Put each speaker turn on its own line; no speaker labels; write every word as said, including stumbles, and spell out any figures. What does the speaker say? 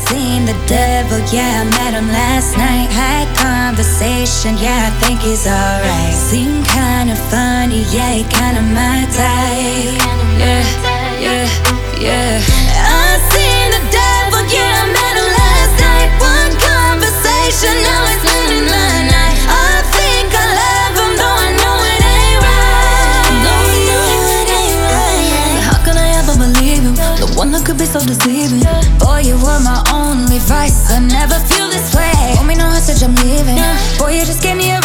seen the devil, yeah, I met him last night. Had conversation, yeah, I think he's alright. Seemed kinda funny, yeah, he kinda my type. Yeah, yeah, yeah. I seen the devil, yeah, I met him last night. One conversation, now he's spending my night. I think I love him, though I know it ain't right. Though I know it ain't right. How can I ever believe him? The one that could be so deceiving. Boy, you were my only vice. I never feel this way. Want me no hostage, I'm leaving. Boy, you just gave me a